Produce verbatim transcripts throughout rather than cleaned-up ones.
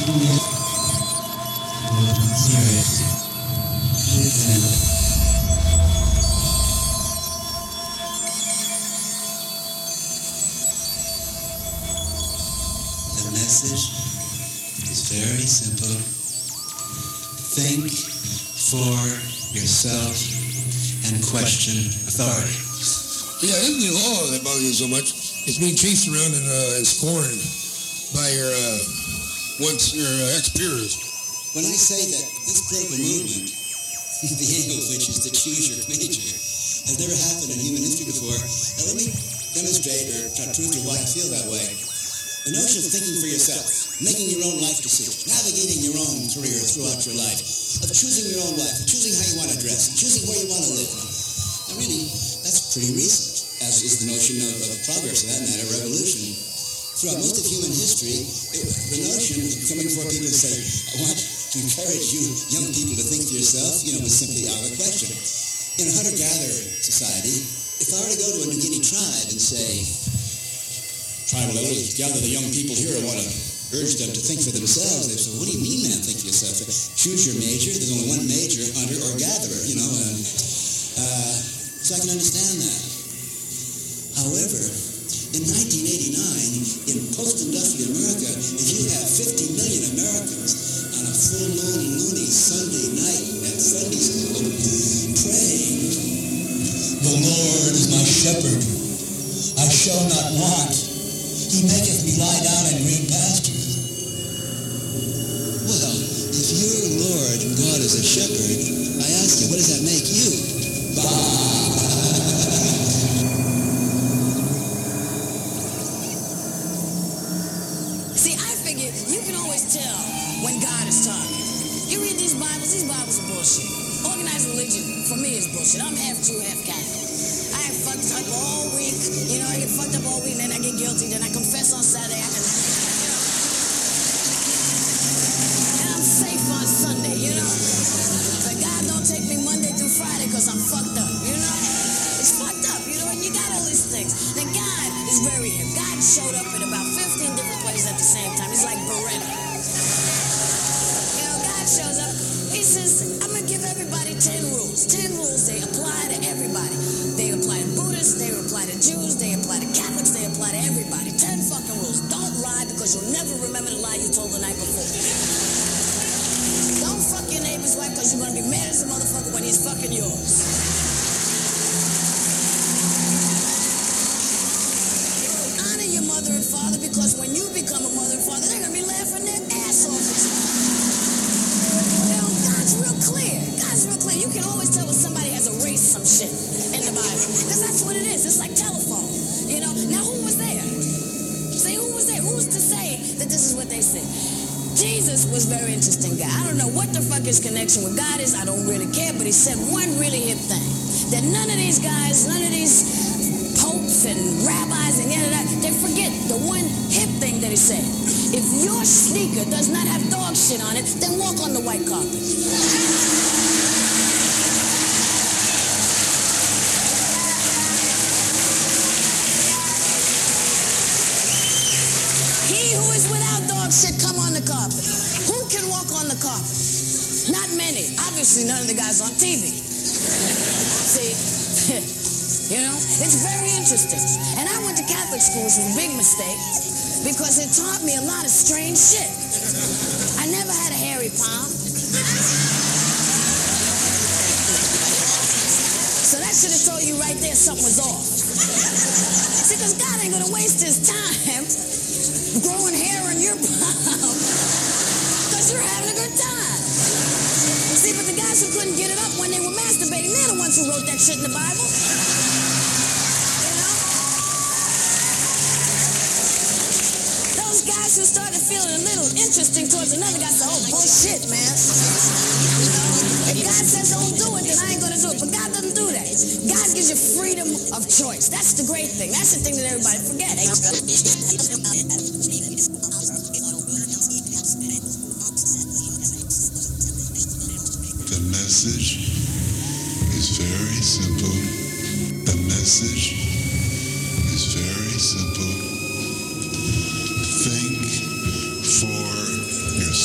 The message is very simple. Think for yourself and question authority. Yeah, isn't the law that bothers you so much? It's being chased around and, uh, and scorned by your uh, once your uh, ex-peers. When I say that this political movement, the aim of which is to choose your major, has never happened in human history before, now let me demonstrate or try to prove to you why I feel that way. The notion of thinking for yourself, making your own life decisions, navigating your own career throughout your life, of choosing your own life, choosing how you want to dress, choosing where you want to live. Now really, that's pretty recent, as is the notion of, of progress, for that matter, revolution. Throughout most of human history, it, the notion of coming before people and say, I want to encourage you young people to think for yourself, you know, was simply out of the question. In a hunter-gatherer society, if I were to go to a New Guinea tribe and say, tribal elders, gather the young people here, I want to urge them to think for themselves. They say, what do you mean, man, think for yourself? Choose your major. There's only one major, hunter or gatherer, you know. And, uh, so I can understand that. However, in nineteen eighty-nine, in post-industrial America, if you have fifty million Americans on a full moon loony Sunday night at Sunday school praying, the Lord is my shepherd, I shall not want. He maketh me lie down in green pastures. Well, if your Lord God is a shepherd, I ask you, what does that make you? Bah! See, I figure you can always tell when God is talking. You read these Bibles, these Bibles are bullshit. Organized religion, for me, is bullshit. I'm half Jew, half Catholic. I get fucked up all week. You know, I get fucked up all week, then I get guilty, then I confess on Saturday. I can, and I'm safe on Sunday, you know? But God don't take me Monday through Friday because I'm fucked up, you know? It's fucked up, you know, and you got all these things. Then God is very hip. God showed up in about fifteen different places at the same time. He's like Beretta. You know, God shows up. He says, I'm going to give everybody ten rules. ten rules, they apply to everybody. They apply to Buddhists, they apply to Jews, they apply to Catholics, they apply to everybody. ten fucking rules. Don't lie because you'll never remember the lie you told the night before. Don't fuck your neighbor's wife because you're going to be mad as a motherfucker when he's fucking yours. Honor your mother and father because when you become a mother and father, they're going to be laughing their ass off at you. You know, God's real clear. God's real clear. You can always tell when somebody has erased some shit in the Bible. Because that's what it is. It's like telephone. You know, now who was there? Say, who was there? Who's to say that this is what they said? Jesus was a very interesting guy. I don't know what the fuck his connection with God is. I don't really care. But he said one really hip thing. That none of these guys, none of these popes and rabbis and yada yada, they forget the one hip thing that he said. If your sneaker does not have dog shit on it, then walk on the white carpet. He who is without dog shit, come on the carpet. Who can walk on the carpet? Not many. Obviously, none of the guys on T V. See? You know? It's very interesting. And I went to Catholic school, which was a big mistake, because it taught me a lot of strange shit. I never had a hairy palm. So that should have told you right there something was off. See, because God ain't going to waste his time growing hair on your palm because you're having a good time. See, but the guys who couldn't get it up when they were masturbating, they're the ones who wrote that shit in the Bible. You know? Those guys who started feeling a little interesting towards another guy said, oh, bullshit, man. You know? If God says don't do it, then I ain't going to do it. But God doesn't do that. God gives you freedom of choice. That's the great thing. That's the thing that everybody forgets. The message is very simple. The message is very simple. Think for yourself.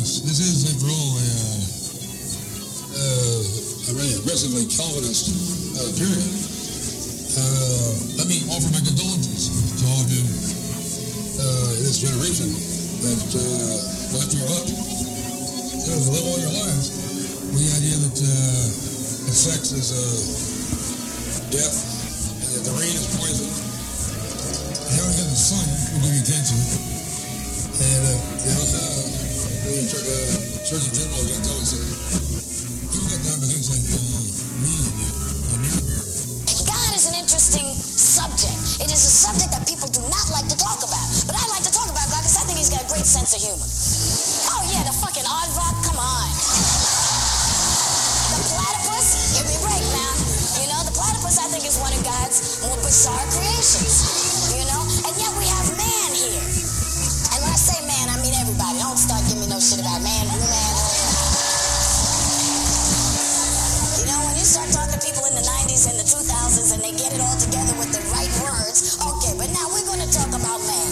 Yes, this is, after all, a, uh, uh, a very aggressively Calvinist uh, period. Uh, let me offer my condolences to all of you uh, in this generation that uh, will have to grow up. You know, to live all your lives with the idea that, uh, that sex is uh, death, and that the rain is poison. And how we got the sun will give you cancer. And, uh, you know, uh, the uh, Surgeon General is going to tell us that you get down to things like uh, me and you, and you. God is an interesting subject. It is a subject that people do not like to talk about. But I like to talk about God because I think he's got a great sense of humor. Oh yeah, the fucking aardvark, come on. The platypus, give me a break, man. You know, the platypus I think is one of God's more bizarre creations. You know, and yet we have man here. And when I say man, I mean everybody. Don't start giving me no shit about man, woman. You know, when you start talking to people in the nineties and the two thousands and they get it all together with the right words, okay, but now we're going to talk about man.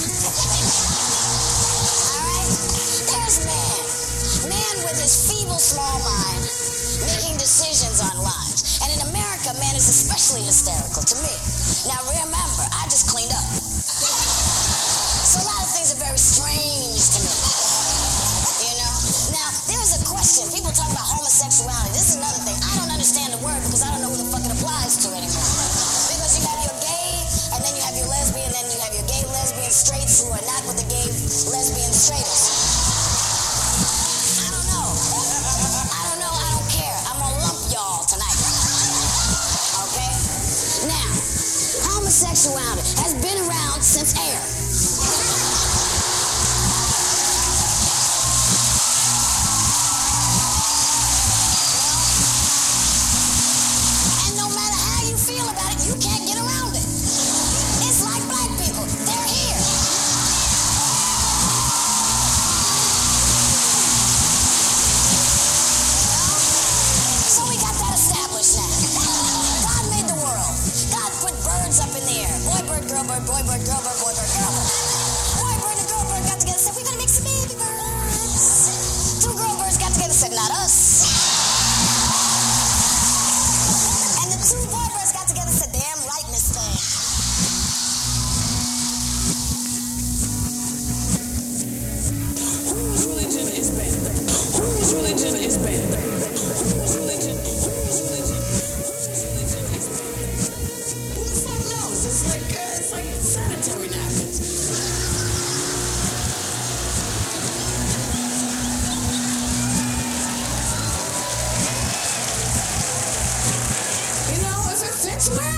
All right? There's man. Man with his feeble small mind making decisions on lives. And in America, man is especially hysterical to me. Now remember, I just cleaned up. So a lot of things are very strange to me. You know? Now, there's a question. People talk about homosexuality. This is another thing. I don't understand the word because I don't know who the fuck it applies to anymore. Because you have your gay, and then you have your lesbian, and then you have your gay, lesbian, straights who are not with the gay, lesbian, straights. I don't know. I don't know. I don't care. I'm gonna lump y'all tonight. Okay? Now, homosexuality has been around since air. And no matter how you feel about it, you can't get around it. It's like black people. They're here. So we got that established now. God made the world. God put birds up in the air. Boy bird, girl bird, boy bird, girl bird, boy bird, girl bird. Boy bird and girl bird got together and said, we're going to make some baby birds. Two girl birds got together and said, not us. And the two boy birds got together and said, damn right, Miss Thing. Whose religion is better? Whose religion is better? Whose religion? Whose religion? Whose religion is better? Who the fuck knows? It's like uh, it's like sanitary napkins. You know, if it fits, wear